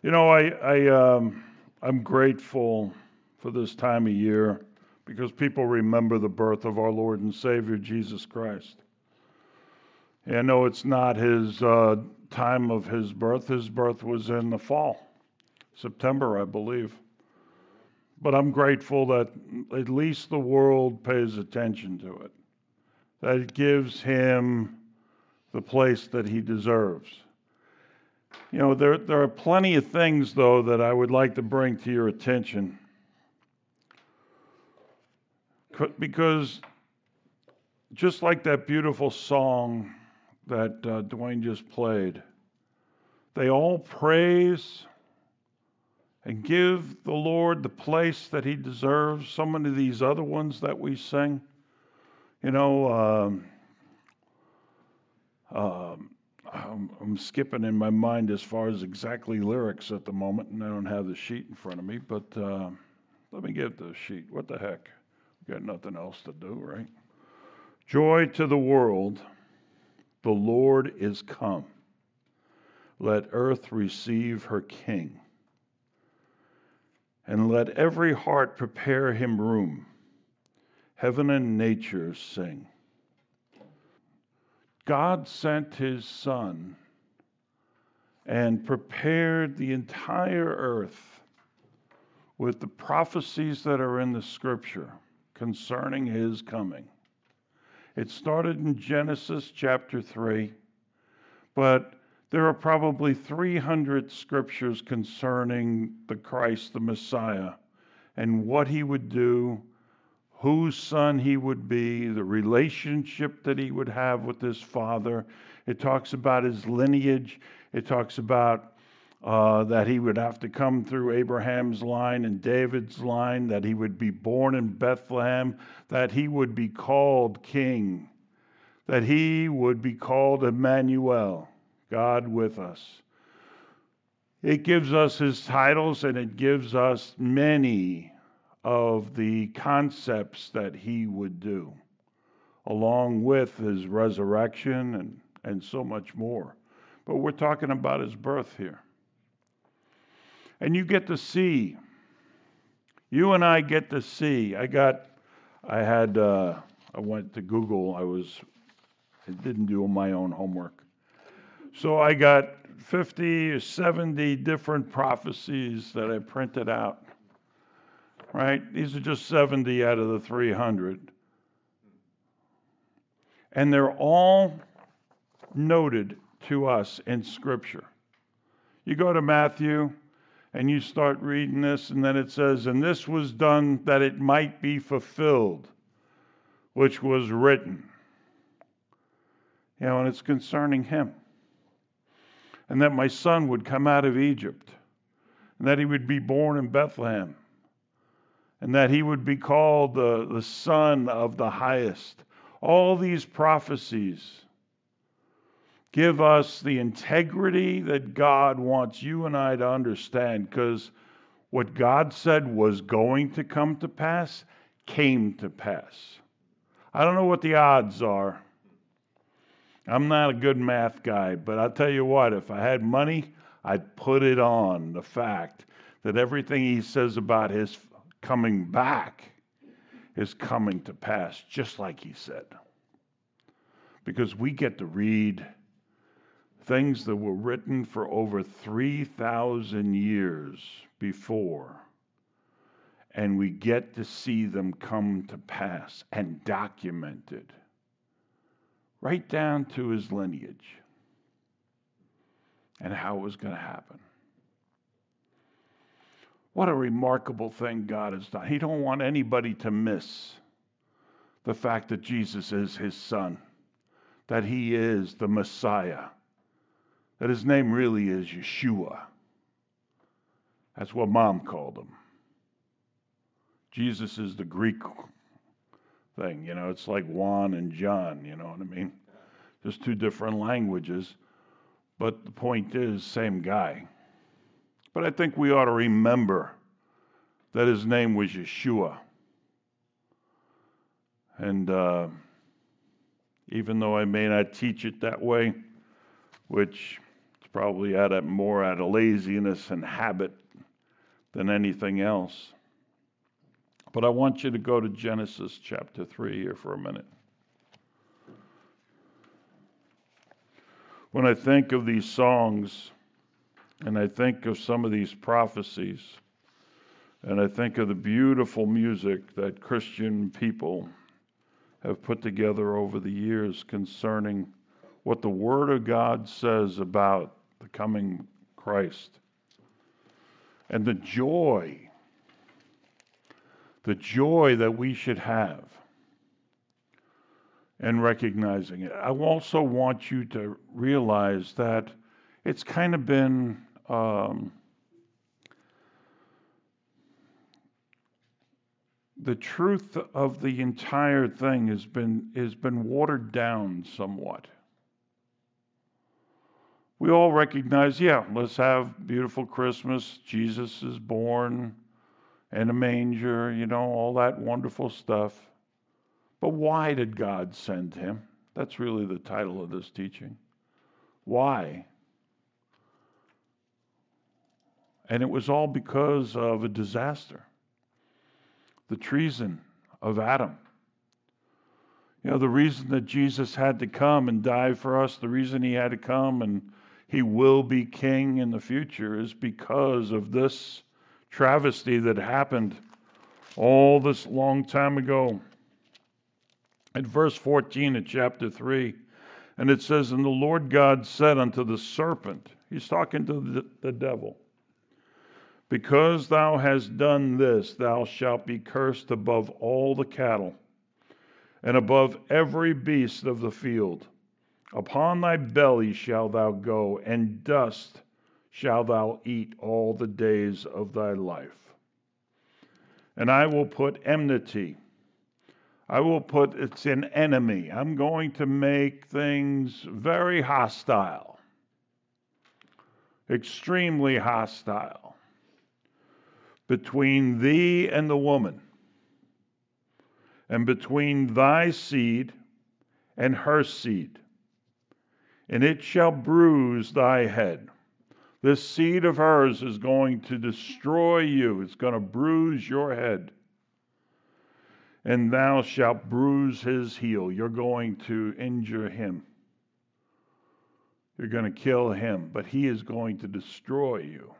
I'm grateful for this time of year because people remember the birth of our Lord and Savior Jesus Christ. And I know it's not his time of his birth. His birth was in the fall, September, I believe. But I'm grateful that at least the world pays attention to it, that it gives him the place that he deserves. There are plenty of things, though, that I would like to bring to your attention. Because just like that beautiful song that Dwayne just played, they all praise and give the Lord the place that he deserves. So many of these other ones that we sing, you know, I'm skipping in my mind as far as exactly lyrics at the moment, and I don't have the sheet in front of me, but let me get the sheet. What the heck? Got nothing else to do, right? Joy to the world, the Lord is come. Let earth receive her King. And let every heart prepare him room. Heaven and nature sing. God sent his Son and prepared the entire earth with the prophecies that are in the Scripture concerning his coming. It started in Genesis chapter 3, but there are probably 300 scriptures concerning the Christ, the Messiah, and what he would do, whose son he would be, the relationship that he would have with his Father. It talks about his lineage. It talks about that he would have to come through Abraham's line and David's line, that he would be born in Bethlehem, that he would be called King, that he would be called Emmanuel, God with us. It gives us his titles, and it gives us many of the concepts that he would do, along with his resurrection and so much more. But we're talking about his birth here. And you and I get to see. I went to Google. I didn't do my own homework. So I got 50 or 70 different prophecies that I printed out, right? These are just 70 out of the 300. And they're all noted to us in Scripture. You go to Matthew and you start reading this, and then it says, and this was done that it might be fulfilled, which was written. And it's concerning him. And that my son would come out of Egypt, and that he would be born in Bethlehem, and that he would be called the Son of the Highest. All these prophecies give us the integrity that God wants you and I to understand, because what God said was going to come to pass came to pass. I don't know what the odds are. I'm not a good math guy, but I'll tell you what, if I had money, I'd put it on the fact that everything he says about his coming back is coming to pass, just like he said. Because we get to read things that were written for over 3,000 years before, and we get to see them come to pass and documented, right down to his lineage and how it was going to happen. What a remarkable thing God has done. He don't want anybody to miss the fact that Jesus is his son, that he is the Messiah, that his name really is Yeshua. That's what Mom called him. Jesus is the Greek thing, it's like Juan and John, you know what I mean? Just two different languages, but the point is, same guy. But I think we ought to remember that his name was Yeshua. And even though I may not teach it that way, which is probably more out of laziness and habit than anything else. But I want you to go to Genesis chapter 3 here for a minute. When I think of these songs, and I think of some of these prophecies, and I think of the beautiful music that Christian people have put together over the years concerning what the Word of God says about the coming Christ, and the joy that we should have in recognizing it. I also want you to realize that it's kind of been the truth of the entire thing has been watered down somewhat. We all recognize, let's have beautiful Christmas. Jesus is born in a manger, all that wonderful stuff. But why did God send him? That's really the title of this teaching. Why? And it was all because of a disaster. The treason of Adam. The reason that Jesus had to come and die for us, the reason he had to come and he will be king in the future is because of this travesty that happened all this long time ago. In verse 14 of chapter 3, and it says, "And the Lord God said unto the serpent," he's talking to the devil, "Because thou hast done this, thou shalt be cursed above all the cattle, and above every beast of the field. Upon thy belly shalt thou go, and dust shalt thou eat all the days of thy life. And I will put enmity." It's an enemy. I'm going to make things very hostile, extremely hostile, between thee and the woman, and between thy seed and her seed. And it shall bruise thy head. This seed of hers is going to destroy you. It's going to bruise your head. And thou shalt bruise his heel. You're going to injure him. You're going to kill him, but he is going to destroy you.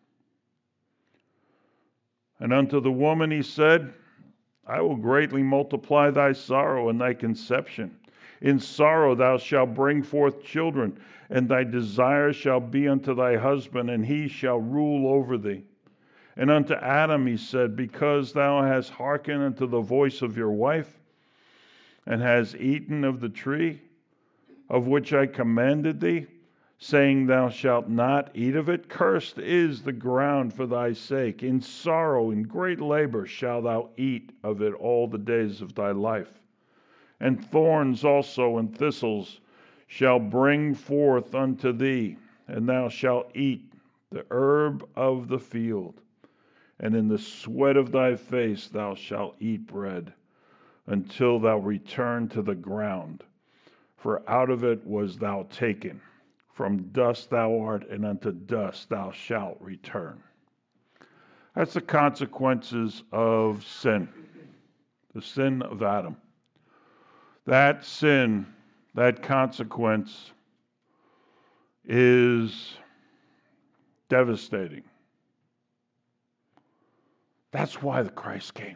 And unto the woman he said, I will greatly multiply thy sorrow and thy conception. In sorrow thou shalt bring forth children, and thy desire shall be unto thy husband, and he shall rule over thee. And unto Adam he said, Because thou hast hearkened unto the voice of your wife, and hast eaten of the tree of which I commanded thee, saying, Thou shalt not eat of it, cursed is the ground for thy sake. In sorrow and great labor shalt thou eat of it all the days of thy life. And thorns also and thistles shall bring forth unto thee, and thou shalt eat the herb of the field. And in the sweat of thy face thou shalt eat bread, until thou return to the ground. For out of it was thou taken. From dust thou art, and unto dust thou shalt return. That's the consequences of sin. The sin of Adam. That sin, that consequence is devastating. That's why the Christ came.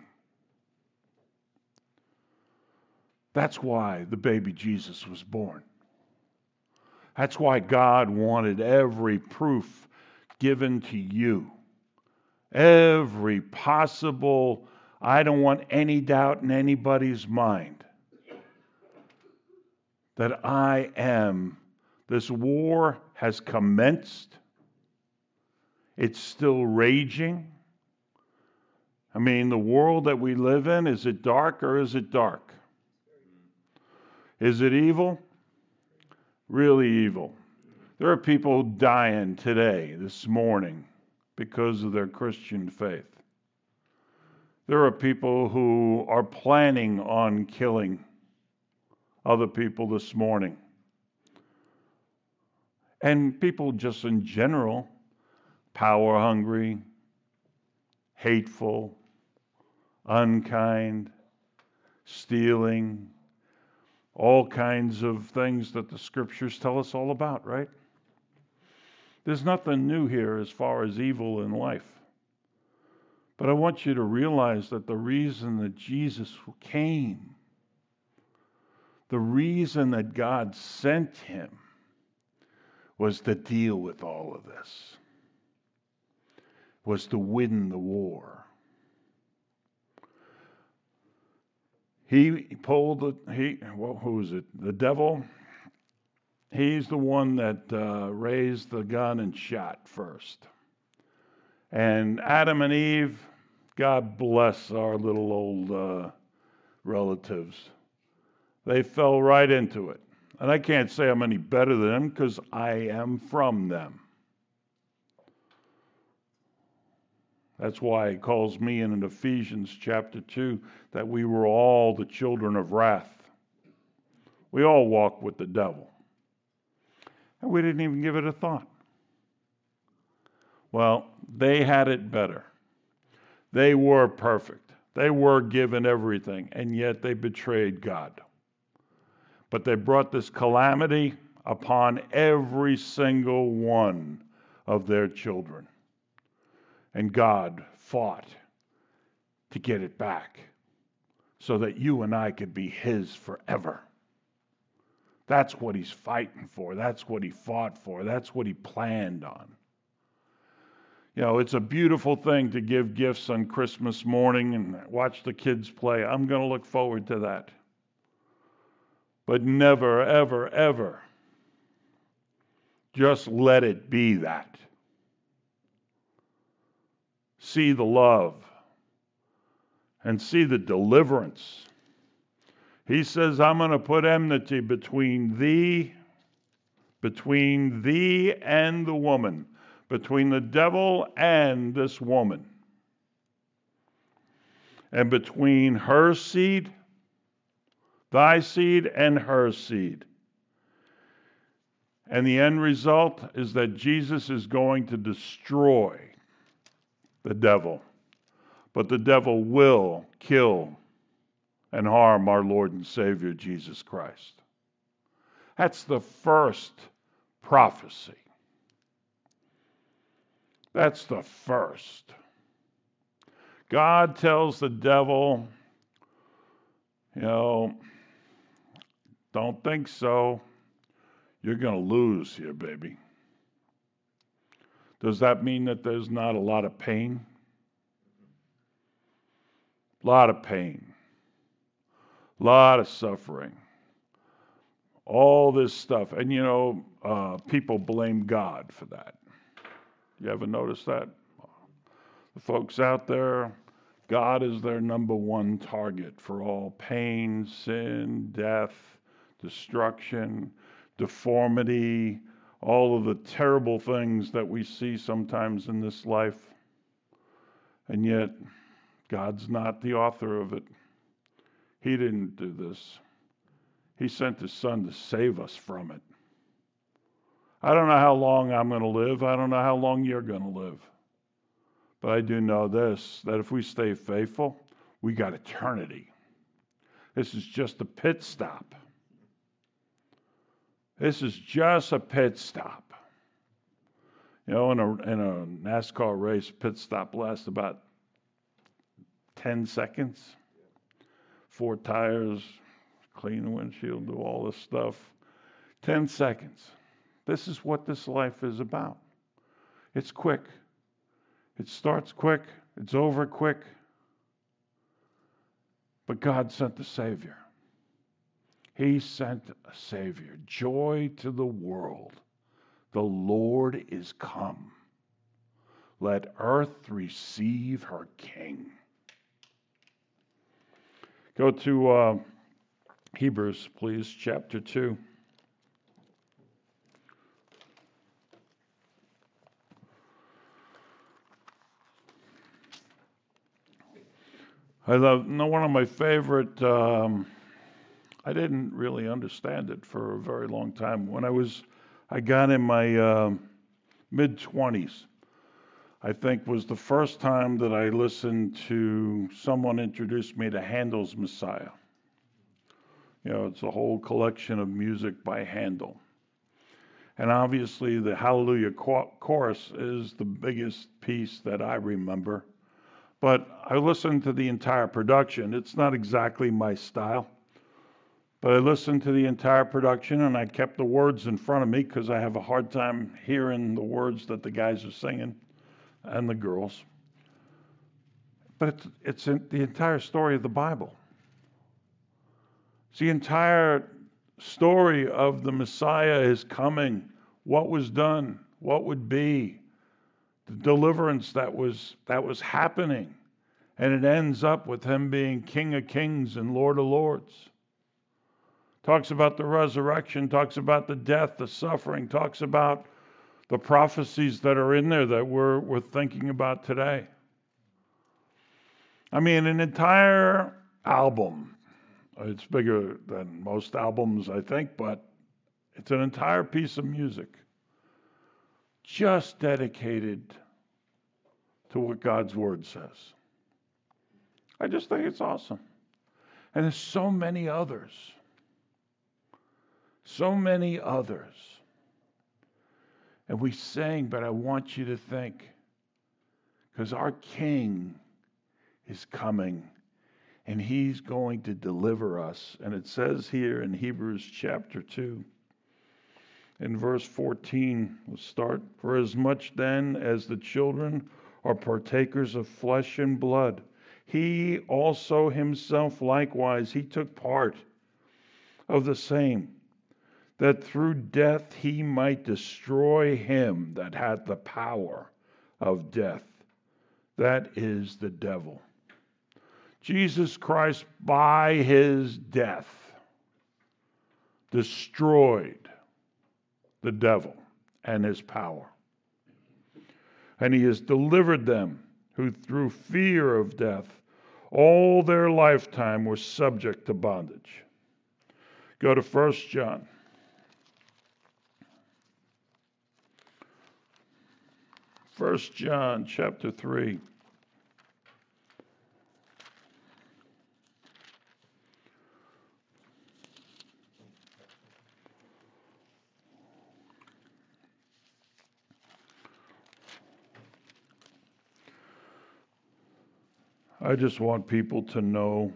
That's why the baby Jesus was born. That's why God wanted every proof given to you. Every possible, I don't want any doubt in anybody's mind that I am. This war has commenced. It's still raging. I mean, the world that we live in, is it dark or is it dark? Is it evil? Really evil. There are people dying today, this morning, because of their Christian faith. There are people who are planning on killing other people this morning. And people just in general, power hungry, hateful, unkind, stealing, all kinds of things that the scriptures tell us all about, right? There's nothing new here as far as evil in life. But I want you to realize that the reason that Jesus came, the reason that God sent him, was to deal with all of this, was to win the war. Who was it? The devil. He's the one that raised the gun and shot first. And Adam and Eve, God bless our little old relatives. They fell right into it. And I can't say I'm any better than them because I am from them. That's why he calls me in Ephesians chapter 2 that we were all the children of wrath. We all walk with the devil. And we didn't even give it a thought. Well, they had it better. They were perfect. They were given everything, and yet they betrayed God. But they brought this calamity upon every single one of their children. And God fought to get it back so that you and I could be his forever. That's what he's fighting for. That's what he fought for. That's what he planned on. You know, it's a beautiful thing to give gifts on Christmas morning and watch the kids play. I'm going to look forward to that. But never, ever, ever just let it be that. See the love and see the deliverance. He says, I'm going to put enmity between thee and the woman, between the devil and this woman, and between her seed, thy seed, and her seed. And the end result is that Jesus is going to destroy the devil. But the devil will kill and harm our Lord and Savior Jesus Christ. That's the first prophecy. That's the first. God tells the devil, don't think so. You're going to lose here, baby. Does that mean that there's not a lot of pain? A lot of pain. A lot of suffering. All this stuff. And people blame God for that. You ever notice that? The folks out there, God is their number one target for all pain, sin, death, destruction, deformity, all of the terrible things that we see sometimes in this life. And yet, God's not the author of it. He didn't do this. He sent his son to save us from it. I don't know how long I'm going to live. I don't know how long you're going to live. But I do know this, that if we stay faithful, we got eternity. This is just a pit stop. This is just a pit stop. In a NASCAR race, pit stop lasts about 10 seconds. 4 tires, clean the windshield, do all this stuff. 10 seconds. This is what this life is about. It's quick. It starts quick. It's over quick. But God sent the Savior. He sent a Savior. Joy to the world. The Lord is come. Let earth receive her King. Go to Hebrews, please, chapter 2. I love, one of my favorite, I didn't really understand it for a very long time. When I was I got in my mid-20s, I think was the first time that I listened to someone introduce me to Handel's Messiah. It's a whole collection of music by Handel. And obviously the Hallelujah chorus is the biggest piece that I remember. But I listened to the entire production. It's not exactly my style. But I listened to the entire production and I kept the words in front of me because I have a hard time hearing the words that the guys are singing and the girls. But it's in the entire story of the Bible. It's the entire story of the Messiah is coming, what was done, what would be, the deliverance that was happening. And it ends up with him being King of Kings and Lord of Lords. Talks about the resurrection, talks about the death, the suffering, talks about the prophecies that are in there that we're thinking about today. I mean, an entire album. It's bigger than most albums, I think, but it's an entire piece of music just dedicated to what God's Word says. I just think it's awesome. And there's so many others. So many others. And we sing, but I want you to think, because our King is coming. And he's going to deliver us. And it says here in Hebrews chapter 2, in verse 14, we'll start. For as much then as the children are partakers of flesh and blood, he also himself likewise, he took part of the same, that through death he might destroy him that had the power of death, that is the devil. Jesus Christ, by his death, destroyed the devil and his power. And he has delivered them who through fear of death all their lifetime were subject to bondage. Go to 1 John. 1 John chapter 3. I just want people to know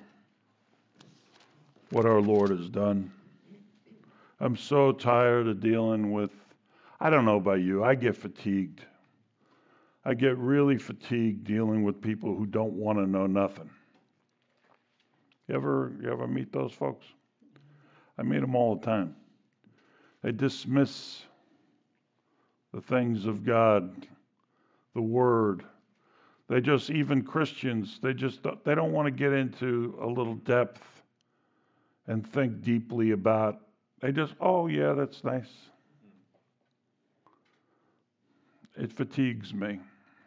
what our Lord has done. I'm so tired of dealing with, I don't know about you, I get fatigued. I get really fatigued dealing with people who don't want to know nothing. You ever meet those folks? I meet them all the time. They dismiss the things of God, the Word. They just, even Christians, they don't want to get into a little depth and think deeply about. They just, oh yeah, that's nice. It fatigues me.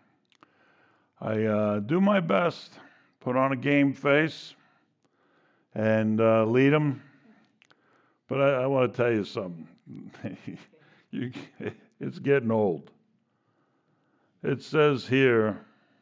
I do my best, put on a game face, and lead them. But I want to tell you something. It's getting old. It says here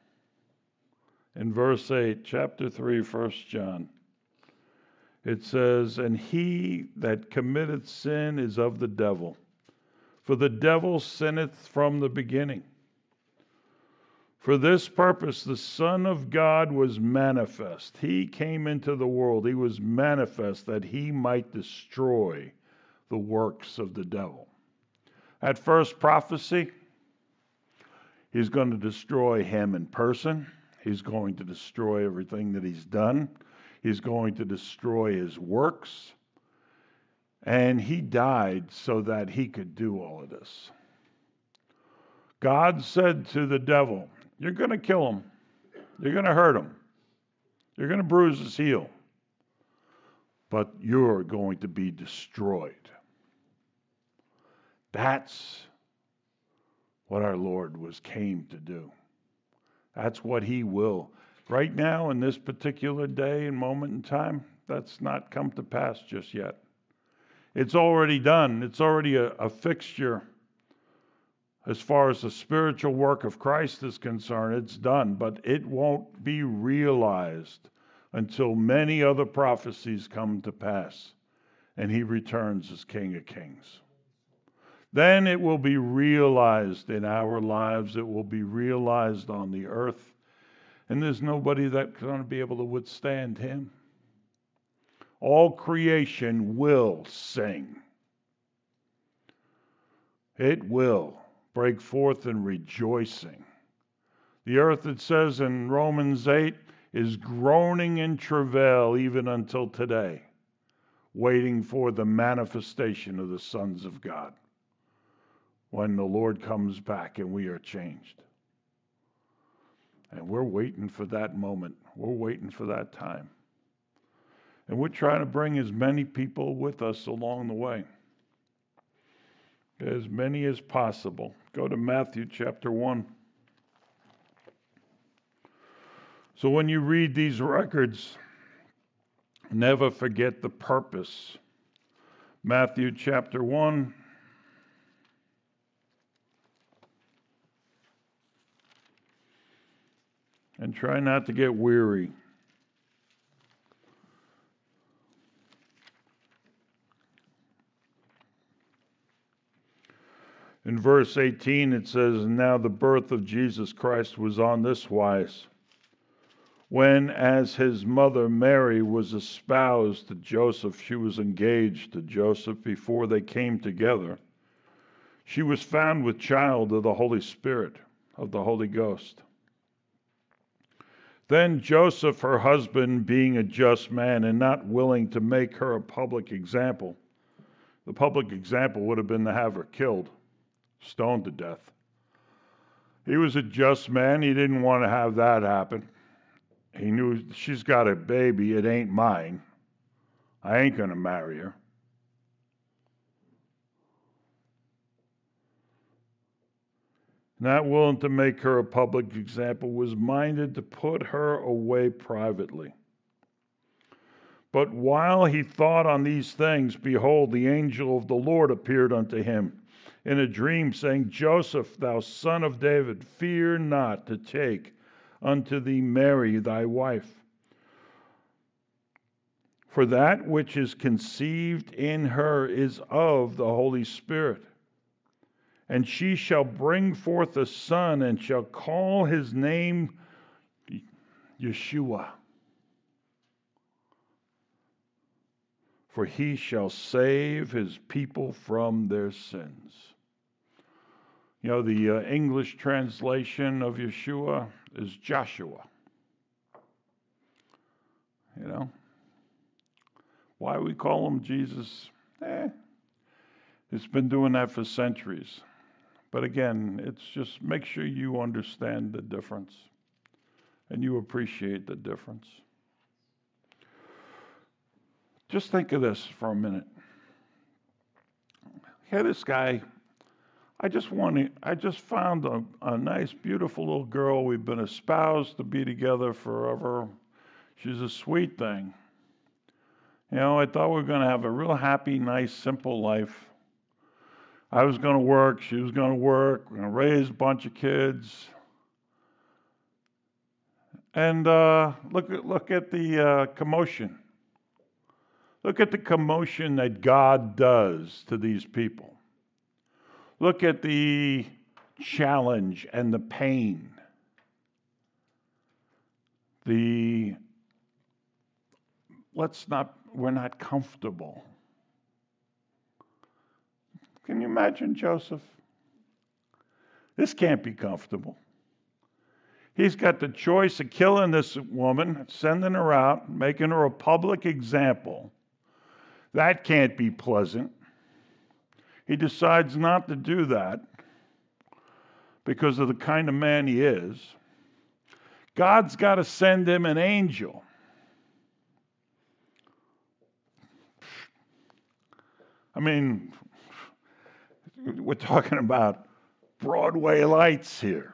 in verse 8, chapter 3, 1 John, it says, and he that committeth sin is of the devil, for the devil sinneth from the beginning. For this purpose the Son of God was manifest. He came into the world. He was manifest that he might destroy the works of the devil. At first prophecy, he's going to destroy him in person. He's going to destroy everything that he's done. He's going to destroy his works. And he died so that he could do all of this. God said to the devil, you're going to kill him. You're going to hurt him. You're going to bruise his heel. But you're going to be destroyed. That's what our Lord came to do. That's what he will. Right now, in this particular day and moment in time, that's not come to pass just yet. It's already done. It's already a fixture. As far as the spiritual work of Christ is concerned, it's done, but it won't be realized until many other prophecies come to pass and he returns as King of Kings. Then it will be realized in our lives. It will be realized on the earth. And there's nobody that's going to be able to withstand him. All creation will sing. It will break forth in rejoicing. The earth, it says in Romans 8, is groaning in travail even until today, waiting for the manifestation of the sons of God when the Lord comes back and we are changed. And we're waiting for that moment. We're waiting for that time. And we're trying to bring as many people with us along the way. As many as possible. Go to Matthew chapter 1. So when you read these records, never forget the purpose. Matthew chapter 1. And try not to get weary. In verse 18 it says, "Now the birth of Jesus Christ was on this wise. When, as his mother Mary was espoused to Joseph, she was engaged to Joseph before they came together. She was found with child of the Holy Spirit, of the Holy Ghost. Then Joseph, her husband, being a just man and not willing to make her a public example," the public example would have been to have her killed, stoned to death. He was a just man. He didn't want to have that happen. He knew, she's got a baby. It ain't mine. I ain't going to marry her. Not willing to make her a public example, was minded to put her away privately. But while he thought on these things, behold, the angel of the Lord appeared unto him in a dream, saying, Joseph, thou son of David, fear not to take unto thee Mary thy wife. For that which is conceived in her is of the Holy Spirit. And she shall bring forth a son, and shall call his name Yeshua. For he shall save his people from their sins. You know, the English translation of Yeshua is Joshua. You know, why we call him Jesus? It's been doing that for centuries. But again, it's just make sure you understand the difference and you appreciate the difference. Just think of this for a minute. Here, this guy, I just found a nice, beautiful little girl. We've been espoused to be together forever. She's a sweet thing. You know, I thought we were going to have a real happy, nice, simple life. I was going to work. She was going to work. We're going to raise a bunch of kids. And look at the commotion. Look at the commotion that God does to these people. Look at the challenge and the pain. We're not comfortable. Can you imagine Joseph? This can't be comfortable. He's got the choice of killing this woman, sending her out, making her a public example. That can't be pleasant. He decides not to do that because of the kind of man he is. God's got to send him an angel. I mean, we're talking about Broadway lights here.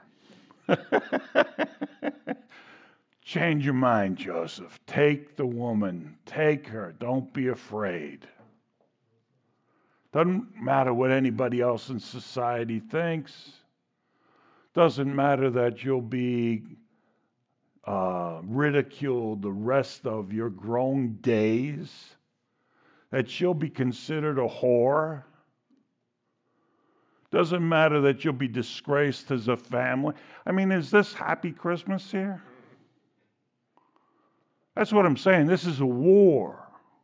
Change your mind, Joseph. Take the woman. Take her. Don't be afraid. Doesn't matter what anybody else in society thinks. Doesn't matter that you'll be ridiculed the rest of your grown days. That you'll be considered a whore. Doesn't matter that you'll be disgraced as a family. I mean, is this happy Christmas here? That's what I'm saying. This is a war.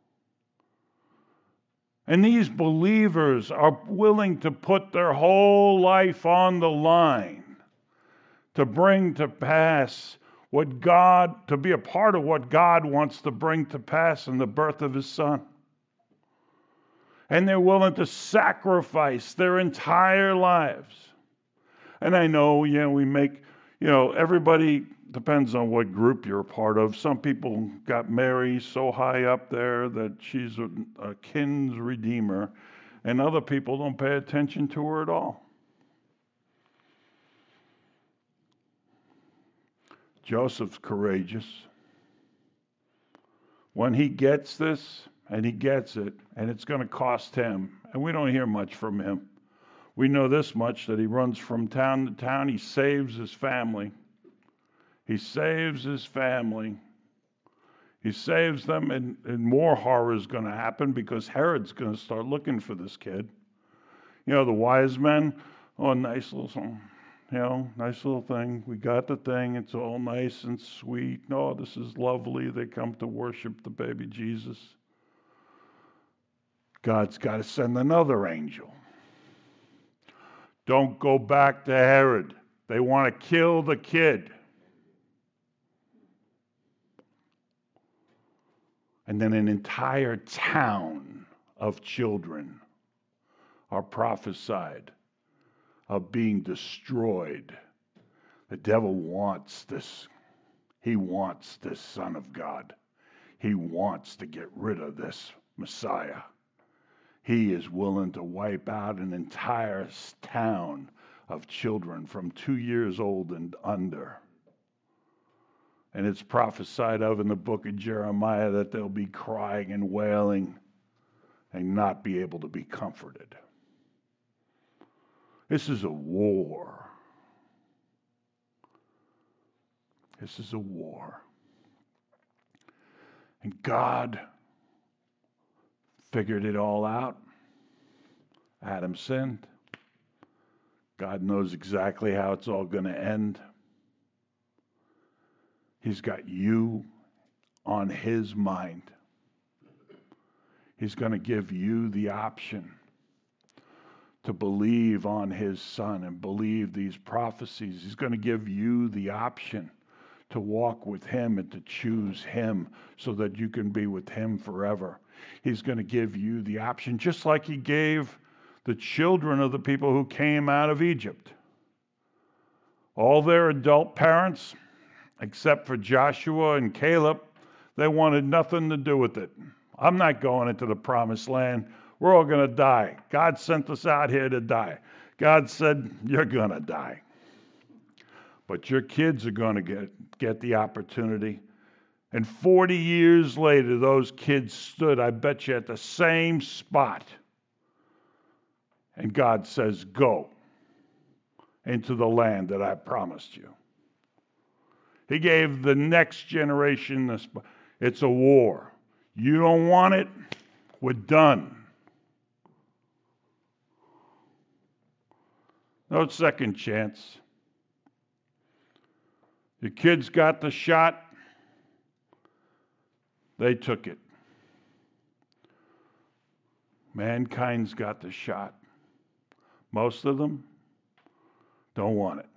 And these believers are willing to put their whole life on the line to bring to pass to be a part of what God wants to bring to pass in the birth of His Son. And they're willing to sacrifice their entire lives. And I know, we make, everybody depends on what group you're a part of. Some people got Mary so high up there that she's a kin's redeemer, and other people don't pay attention to her at all. Joseph's courageous. When he gets this, and he gets it, and it's going to cost him, and we don't hear much from him. We know this much, that he runs from town to town. He saves his family. He saves his family. He saves them, and more horror is going to happen because Herod's going to start looking for this kid. The wise men, nice little song. Nice little thing. We got the thing. It's all nice and sweet. No, this is lovely. They come to worship the baby Jesus. God's got to send another angel. Don't go back to Herod. They want to kill the kid. And then an entire town of children are prophesied of being destroyed. The devil wants this. He wants this Son of God. He wants to get rid of this Messiah. He is willing to wipe out an entire town of children from 2 years old and under. And it's prophesied of in the book of Jeremiah that they'll be crying and wailing and not be able to be comforted. This is a war. This is a war. And God figured it all out. Adam sinned. God knows exactly how it's all going to end. He's got you on His mind. He's going to give you the option to believe on His Son and believe these prophecies. He's going to give you the option to walk with Him and to choose Him so that you can be with Him forever. He's going to give you the option, just like He gave the children of the people who came out of Egypt. All their adult parents, except for Joshua and Caleb, they wanted nothing to do with it. I'm not going into the promised land. We're all going to die. God sent us out here to die. God said, you're going to die. But your kids are going to get the opportunity. And 40 years later, those kids stood, I bet you, at the same spot. And God says, go into the land that I promised you. He gave the next generation this. It's a war. You don't want it? We're done. No second chance. Your kids got the shot. They took it. Mankind's got the shot. Most of them don't want it.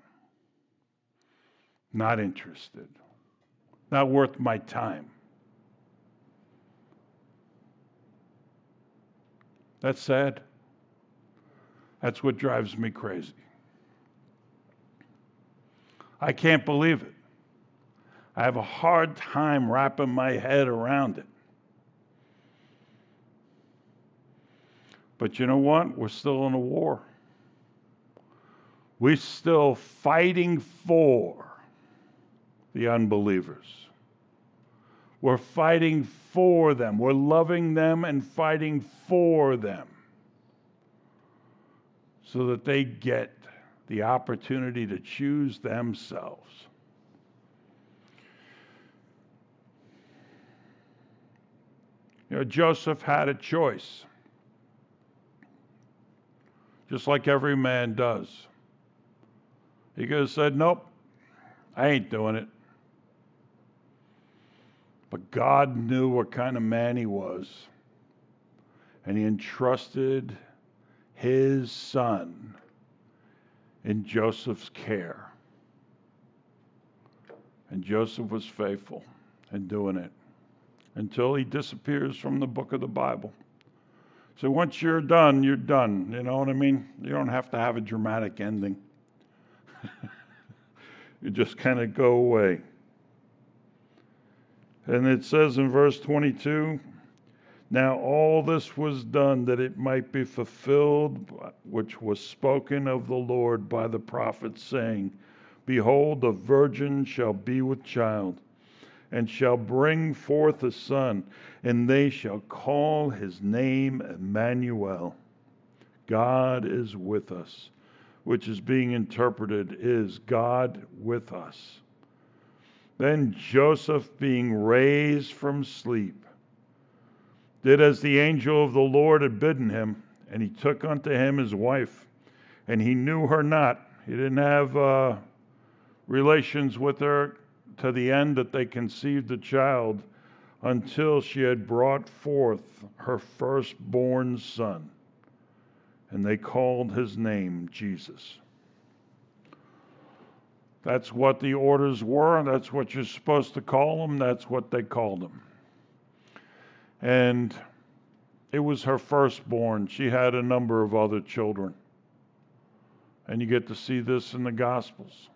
Not interested. Not worth my time. That's sad. That's what drives me crazy. I can't believe it. I have a hard time wrapping my head around it. But you know what? We're still in a war. We're still fighting for the unbelievers. We're fighting for them. We're loving them and fighting for them. so that they get the opportunity to choose themselves. Joseph had a choice, just like every man does. He could have said, nope, I ain't doing it. But God knew what kind of man he was, and he entrusted his son in Joseph's care. And Joseph was faithful in doing it until he disappears from the book of the Bible. So once you're done, you're done. You know what I mean? You don't have to have a dramatic ending. You just kind of go away. And it says in verse 22, now all this was done that it might be fulfilled, which was spoken of the Lord by the prophet, saying, behold, a virgin shall be with child, and shall bring forth a son, and they shall call his name Emmanuel. God is with us, which is being interpreted is God with us. Then Joseph, being raised from sleep, did as the angel of the Lord had bidden him, and he took unto him his wife, and he knew her not. He didn't have relations with her to the end that they conceived a child, until she had brought forth her firstborn son, and they called his name Jesus. That's what the orders were. That's what you're supposed to call him. That's what they called him. And it was her firstborn. She had a number of other children. And you get to see this in the Gospels.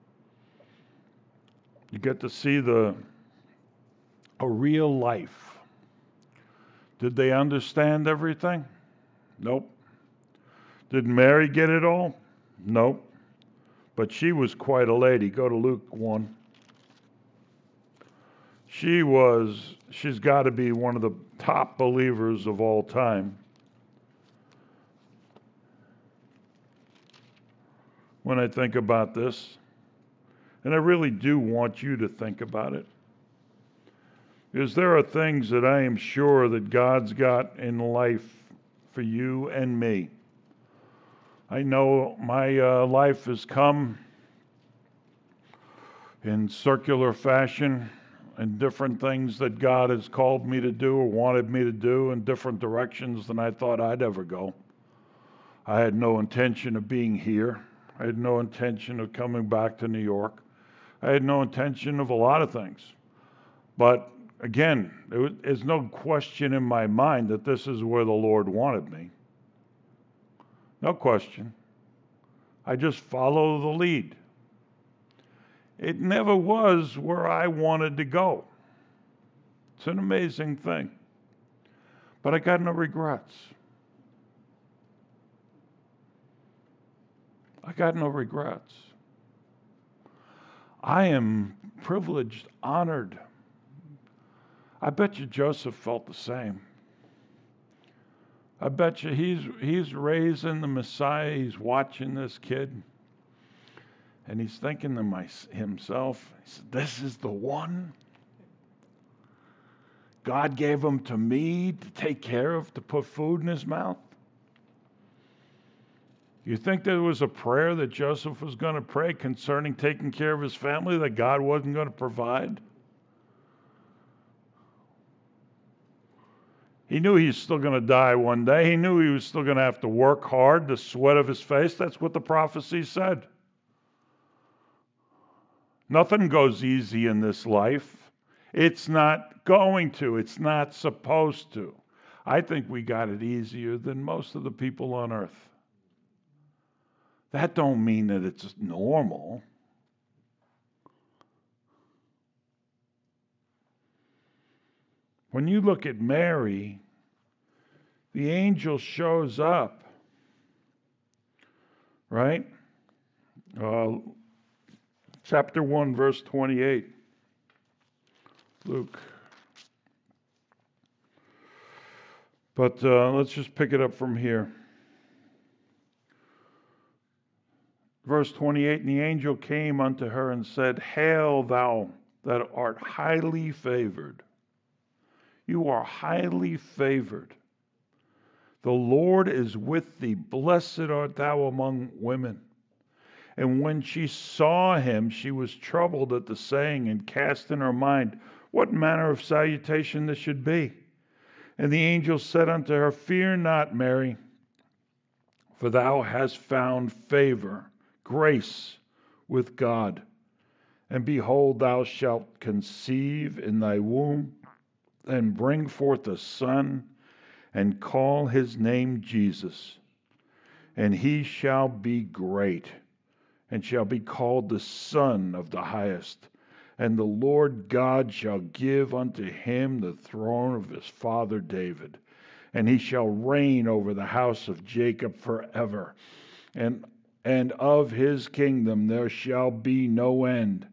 You get to see a real life. Did they understand everything? Nope. Did Mary get it all? Nope. But she was quite a lady. Go to Luke 1. She's got to be one of the top believers of all time. When I think about this, and I really do want you to think about it, because there are things that I am sure that God's got in life for you and me. I know my life has come in circular fashion, and different things that God has called me to do or wanted me to do in different directions than I thought I'd ever go. I had no intention of being here. I had no intention of coming back to New York. I had no intention of a lot of things. But again, there's no question in my mind that this is where the Lord wanted me. No question. I just follow the lead. It never was where I wanted to go. It's an amazing thing. But I got no regrets. I got no regrets. I am privileged, honored. I bet you Joseph felt the same. I bet you he's raising the Messiah. He's watching this kid. And he's thinking to himself, he said, this is the one. God gave him to me to take care of, to put food in his mouth. You think there was a prayer that Joseph was going to pray concerning taking care of his family that God wasn't going to provide? He knew he was still going to die one day. He knew he was still going to have to work hard, the sweat of his face. That's what the prophecy said. Nothing goes easy in this life. It's not going to. It's not supposed to. I think we got it easier than most of the people on earth. That don't mean that it's normal. When you look at Mary, the angel shows up, right? Chapter 1, verse 28. Luke. But let's just pick it up from here. Verse 28, and the angel came unto her and said, Hail, thou that art highly favored. You are highly favored. The Lord is with thee. Blessed art thou among women. And when she saw him, she was troubled at the saying, and cast in her mind what manner of salutation this should be. And the angel said unto her, Fear not, Mary, for thou hast found favor, grace with God. And behold, thou shalt conceive in thy womb, and bring forth a son, and call his name Jesus. And he shall be great, and shall be called the Son of the Highest. And the Lord God shall give unto him the throne of his father David. And he shall reign over the house of Jacob forever. And of his kingdom there shall be no end.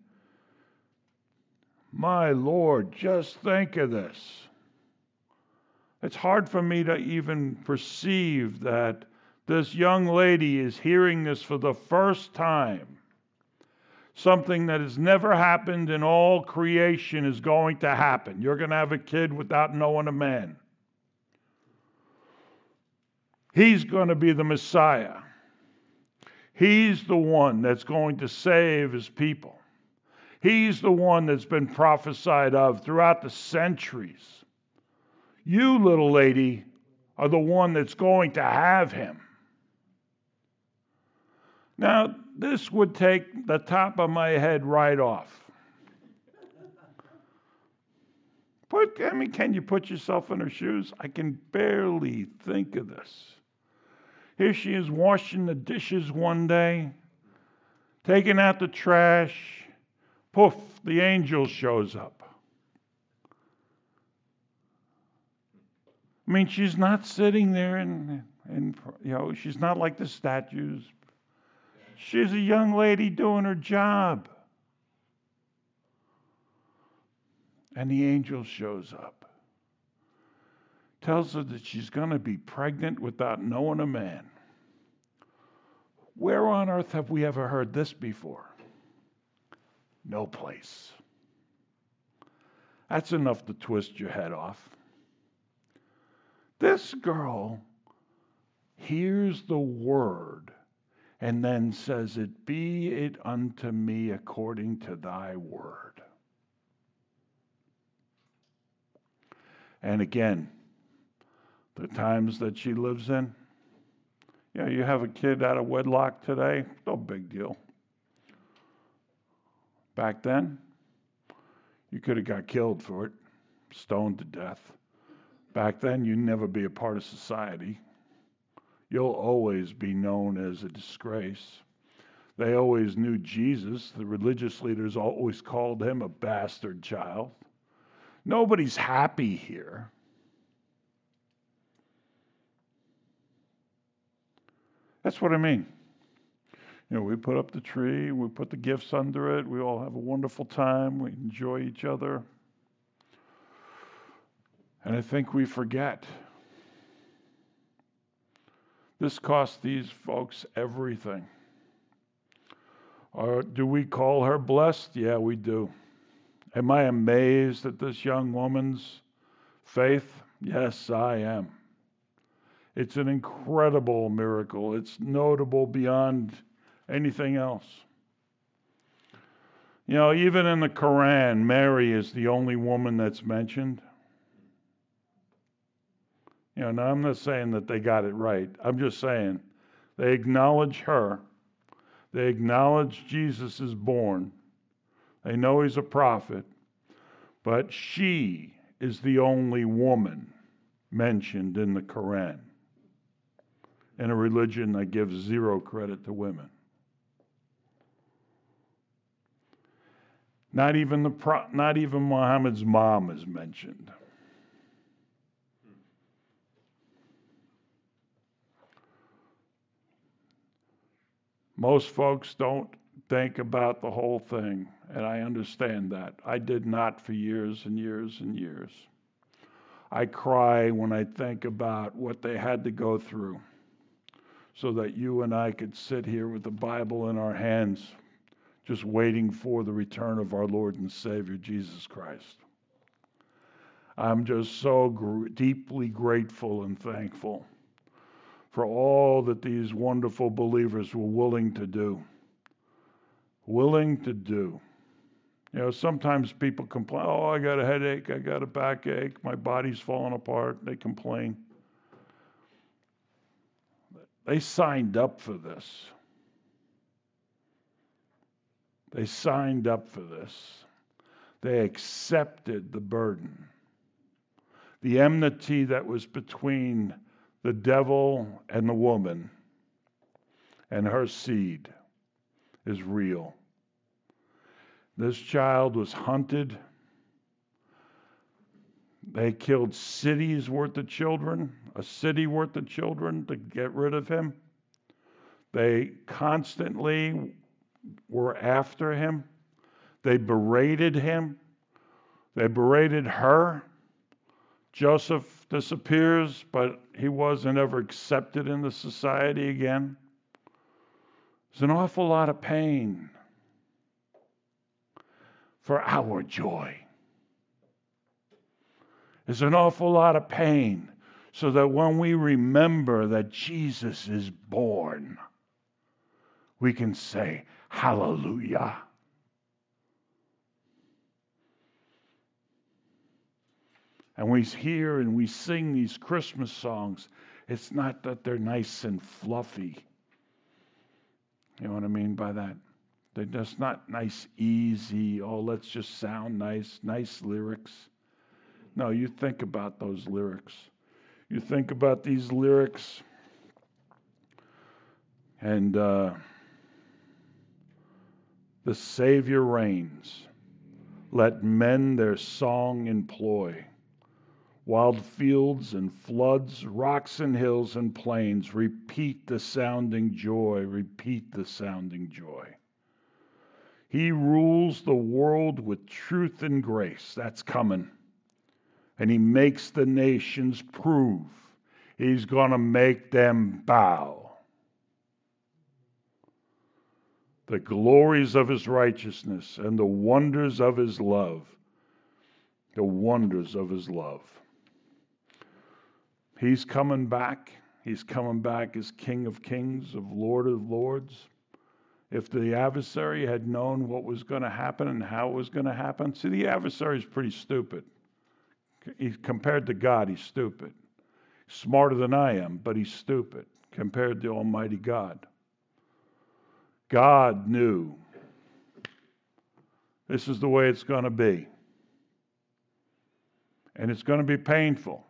My Lord, just think of this. It's hard for me to even perceive that this young lady is hearing this for the first time. Something that has never happened in all creation is going to happen. You're going to have a kid without knowing a man. He's going to be the Messiah. He's the one that's going to save his people. He's the one that's been prophesied of throughout the centuries. You, little lady, are the one that's going to have him. Now, this would take the top of my head right off. Can you put yourself in her shoes? I can barely think of this. Here she is washing the dishes one day, taking out the trash. Poof, the angel shows up. I mean, she's not sitting there and she's not like the statues. She's a young lady doing her job. And the angel shows up. Tells her that she's going to be pregnant without knowing a man. Where on earth have we ever heard this before? No place. That's enough to twist your head off. This girl hears the word and then says, It be it unto me according to thy word. And again, the times that she lives in, you have a kid out of wedlock today, no big deal. Back then, you could have got killed for it, stoned to death. Back then, you'd never be a part of society. You'll always be known as a disgrace. They always knew Jesus. The religious leaders always called him a bastard child. Nobody's happy here. That's what I mean. We put up the tree, we put the gifts under it, we all have a wonderful time, we enjoy each other. And I think we forget. This cost these folks everything. Or do we call her blessed? Yeah, we do. Am I amazed at this young woman's faith? Yes, I am. It's an incredible miracle. It's notable beyond anything else. Even in the Quran, Mary is the only woman that's mentioned. Now I'm not saying that they got it right. I'm just saying they acknowledge her. They acknowledge Jesus is born. They know he's a prophet. But she is the only woman mentioned in the Quran, in a religion that gives zero credit to women. Not even Muhammad's mom is mentioned. Most folks don't think about the whole thing, and I understand that. I did not for years and years and years. I cry when I think about what they had to go through so that you and I could sit here with the Bible in our hands, just waiting for the return of our Lord and Savior, Jesus Christ. I'm just so deeply grateful and thankful for all that these wonderful believers were willing to do. Willing to do. You know, sometimes people complain, oh, I got a headache, I got a backache, my body's falling apart. They complain. They signed up for this. They signed up for this. They accepted the burden. The enmity that was between the devil and the woman and her seed is real. This child was hunted. They killed cities worth of children, a city worth of children to get rid of him. They constantly were after him. They berated him. They berated her. Joseph disappears, but he wasn't ever accepted in the society again. There's an awful lot of pain for our joy. There's an awful lot of pain so that when we remember that Jesus is born, we can say, hallelujah. And we hear and we sing these Christmas songs. It's not that they're nice and fluffy. You know what I mean by that? They're just not nice, easy, oh, let's just sound nice lyrics. No, you think about those lyrics. You think about these lyrics, and the Savior reigns. Let men their song employ. Wild fields and floods, rocks and hills and plains, repeat the sounding joy, repeat the sounding joy. He rules the world with truth and grace. That's coming. And he makes the nations prove. He's going to make them bow. The glories of his righteousness and the wonders of his love. The wonders of his love. He's coming back. He's coming back as King of Kings, of Lords. If the adversary had known what was going to happen and how it was going to happen, see, the adversary is pretty stupid. Compared to God, he's stupid. Smarter than I am, but he's stupid compared to Almighty God. God knew this is the way it's going to be. And it's going to be painful.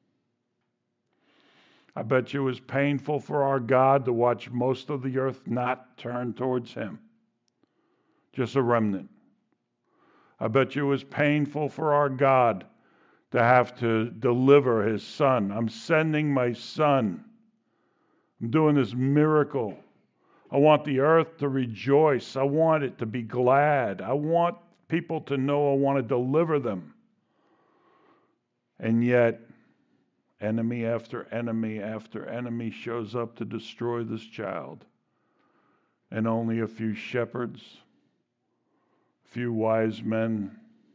I bet you it was painful for our God to watch most of the earth not turn towards him. Just a remnant. I bet you it was painful for our God to have to deliver his son. I'm sending my son. I'm doing this miracle. I want the earth to rejoice. I want it to be glad. I want people to know I want to deliver them. And yet, enemy after enemy after enemy shows up to destroy this child. And only a few shepherds, a few wise men,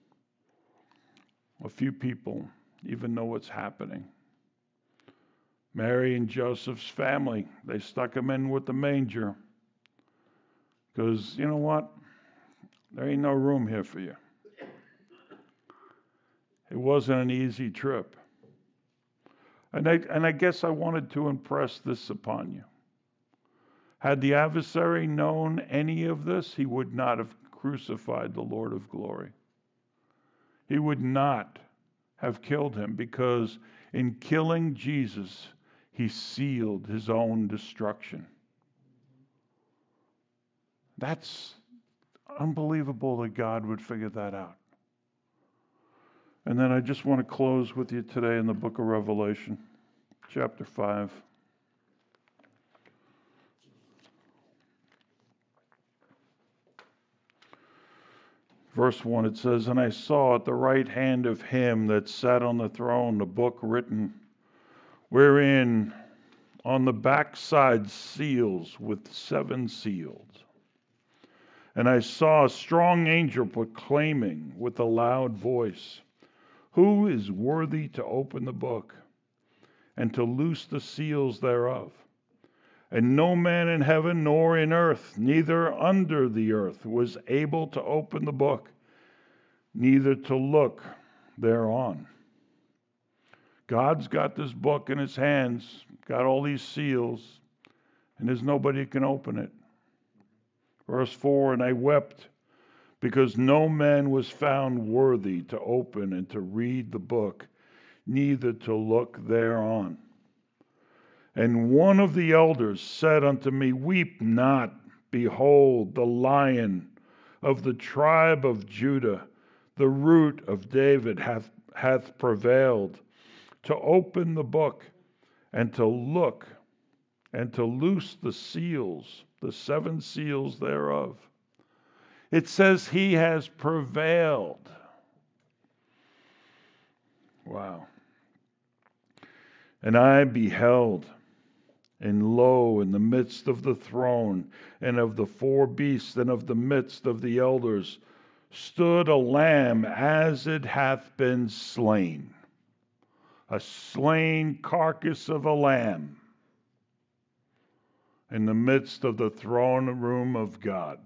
a few people even know what's happening. Mary and Joseph's family, they stuck him in with the manger. Because, you know what? There ain't no room here for you. It wasn't an easy trip. And I guess I wanted to impress this upon you. Had the adversary known any of this, he would not have crucified the Lord of glory. He would not have killed him, because in killing Jesus, he sealed his own destruction. That's unbelievable that God would figure that out. And then I just want to close with you today in the book of Revelation, chapter 5. Verse 1, it says, "And I saw at the right hand of him that sat on the throne a book written, wherein on the backside seals with 7 seals. And I saw a strong angel proclaiming with a loud voice, "Who is worthy to open the book and to loose the seals thereof?" And no man in heaven nor in earth, neither under the earth, was able to open the book, neither to look thereon. God's got this book in his hands, got all these seals, and there's nobody who can open it. Verse 4, and I wept because no man was found worthy to open and to read the book, neither to look thereon. And one of the elders said unto me, Weep not, behold, the Lion of the tribe of Judah, the Root of David, hath prevailed to open the book and to look and to loose the seals, the 7 seals thereof. It says he has prevailed. Wow. And I beheld, and lo, in the midst of the throne, and of the 4 beasts, and of the midst of the elders, stood a lamb as it hath been slain, a slain carcass of a lamb, in the midst of the throne room of God,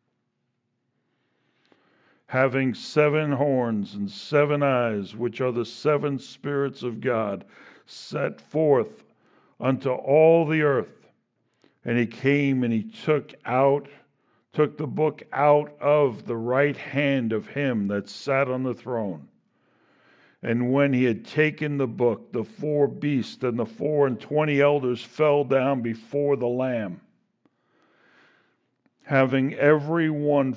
having 7 horns and 7 eyes, which are the 7 spirits of God, set forth unto all the earth. And he came and he took the book out of the right hand of him that sat on the throne. And when he had taken the book, the 4 beasts and the 24 elders fell down before the Lamb, having every one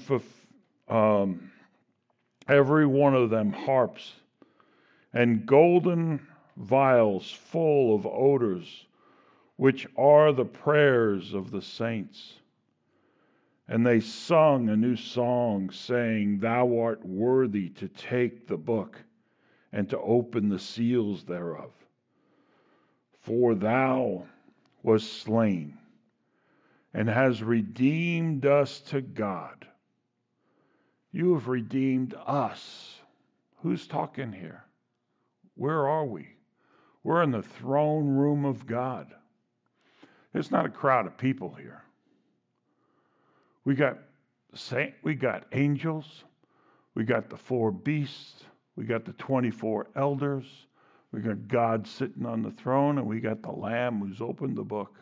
of them harps and golden vials full of odors, which are the prayers of the saints. And they sung a new song, saying, Thou art worthy to take the book and to open the seals thereof. For thou wast slain, and hast redeemed us to God. You have redeemed us. Who's talking here? Where are we? We're in the throne room of God. It's not a crowd of people here. We got angels. We got the 4 beasts. We got the 24 elders. We got God sitting on the throne, and we got the Lamb who's opened the book.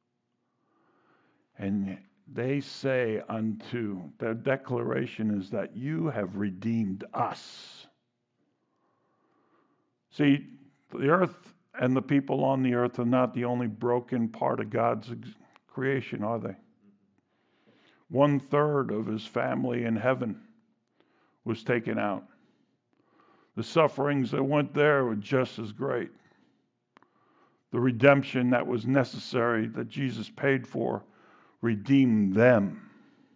And they say their declaration is that you have redeemed us. See, the earth and the people on the earth are not the only broken part of God's creation, are they? 1/3 of his family in heaven was taken out. The sufferings that went there were just as great. The redemption that was necessary, that Jesus paid for, redeemed them.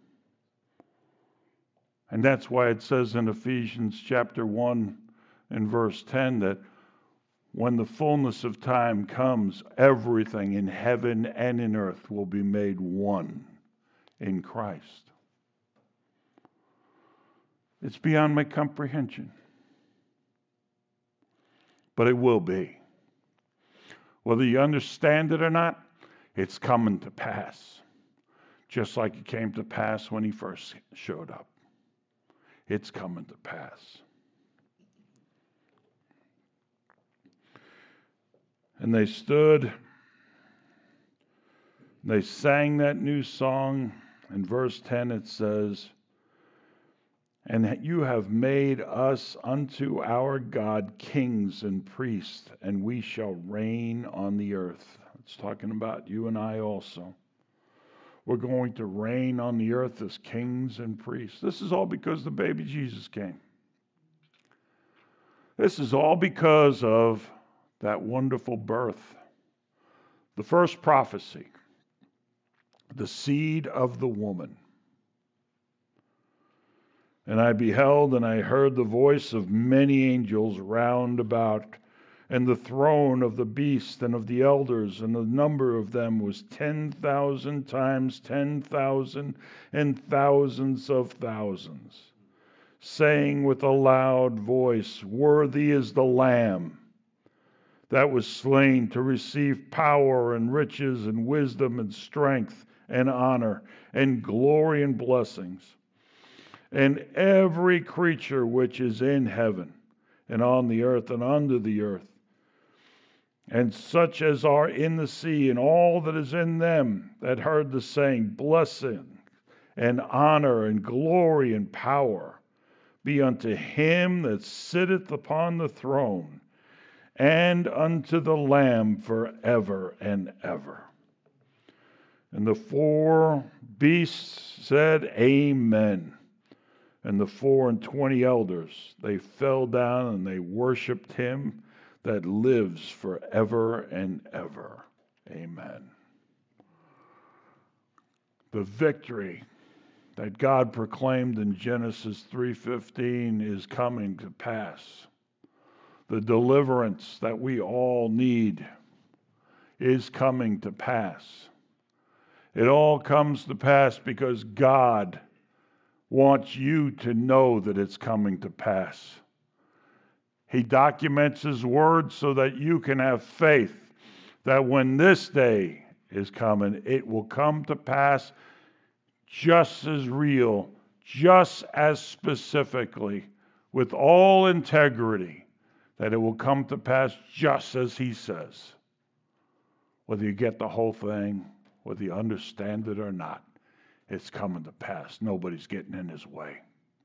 And that's why it says in Ephesians chapter 1 and verse 10 that when the fullness of time comes, everything in heaven and in earth will be made one in Christ. It's beyond my comprehension. But it will be. Whether you understand it or not, it's coming to pass. Just like it came to pass when he first showed up. It's coming to pass. And they stood, they sang that new song. In verse 10 it says, And you have made us unto our God kings and priests, and we shall reign on the earth. It's talking about you and I also. We're going to reign on the earth as kings and priests. This is all because the baby Jesus came. This is all because of that wonderful birth. The first prophecy, the seed of the woman. And I beheld and I heard the voice of many angels round about and the throne of the beast and of the elders, and the number of them was 10,000 times 10,000 and thousands of thousands, saying with a loud voice, "Worthy is the Lamb that was slain to receive power and riches and wisdom and strength and honor and glory and blessings." And every creature which is in heaven and on the earth and under the earth, and such as are in the sea, and all that is in them, that heard the saying, "Blessing and honor and glory and power be unto him that sitteth upon the throne, and unto the Lamb forever and ever." And the four beasts said, "Amen." And the 24 elders, they fell down and they worshiped him that lives forever and ever. Amen. The victory that God proclaimed in Genesis 3:15 is coming to pass. The deliverance that we all need is coming to pass. It all comes to pass because God wants you to know that it's coming to pass. He documents his word so that you can have faith that when this day is coming, it will come to pass just as real, just as specifically, with all integrity, that it will come to pass just as he says. Whether you get the whole thing, whether you understand it or not, it's coming to pass. Nobody's getting in his way.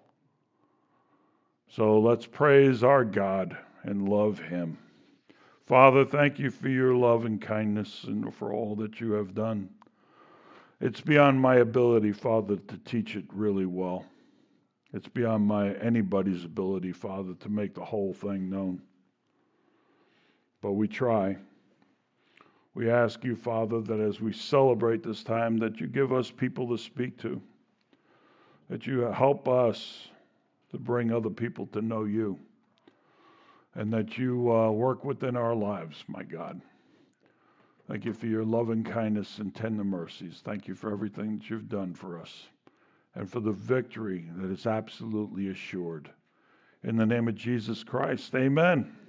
So let's praise our God and love him. Father, thank you for your love and kindness and for all that you have done. It's beyond my ability, Father, to teach it really well. It's beyond anybody's ability, Father, to make the whole thing known. But we try. We ask you, Father, that as we celebrate this time, that you give us people to speak to, that you help us to bring other people to know you, and that you work within our lives, my God. Thank you for your loving kindness and tender mercies. Thank you for everything that you've done for us, and for the victory that is absolutely assured. In the name of Jesus Christ, amen.